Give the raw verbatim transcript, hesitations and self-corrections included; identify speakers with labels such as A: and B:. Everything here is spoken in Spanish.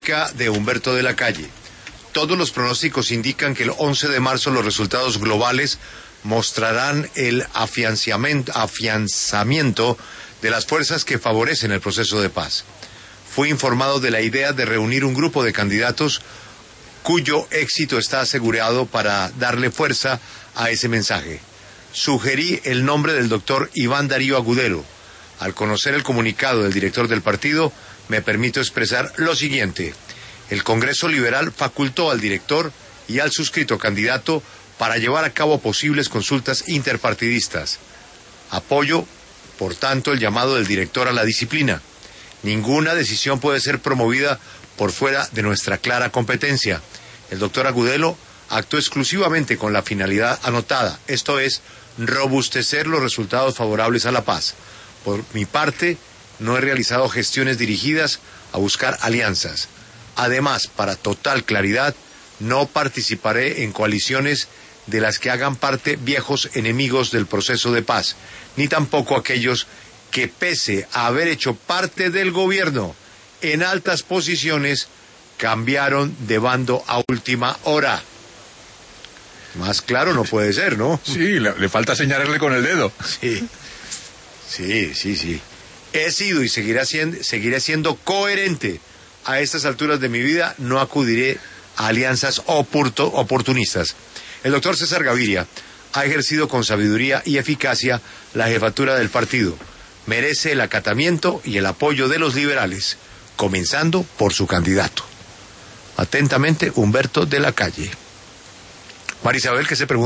A: De Humberto de la Calle. Todos los pronósticos indican que el once de marzo los resultados globales mostrarán el afianzamiento, afianzamiento de las fuerzas que favorecen el proceso de paz. Fui informado de la idea de reunir un grupo de candidatos cuyo éxito está asegurado para darle fuerza a ese mensaje. Sugerí el nombre del doctor Iván Darío Agudelo. Al conocer el comunicado del director del partido, me permito expresar lo siguiente. El Congreso Liberal facultó al director y al suscrito candidato para llevar a cabo posibles consultas interpartidistas. Apoyo, por tanto, el llamado del director a la disciplina. Ninguna decisión puede ser promovida por fuera de nuestra clara competencia. El doctor Agudelo actuó exclusivamente con la finalidad anotada, esto es, robustecer los resultados favorables a la paz. Por mi parte, no he realizado gestiones dirigidas a buscar alianzas. Además, para total claridad, no participaré en coaliciones de las que hagan parte viejos enemigos del proceso de paz, ni tampoco aquellos que, pese a haber hecho parte del gobierno en altas posiciones, cambiaron de bando a última hora. Más claro no puede ser, ¿no?
B: Sí, le, le falta señalarle con el dedo.
A: Sí, sí, sí, sí. He sido y seguiré siendo, seguiré siendo coherente. A estas alturas de mi vida no acudiré a alianzas oporto, oportunistas. El doctor César Gaviria ha ejercido con sabiduría y eficacia la jefatura del partido. Merece el acatamiento y el apoyo de los liberales, comenzando por su candidato. Atentamente, Humberto de la Calle. María Isabel, ¿qué se pregunta?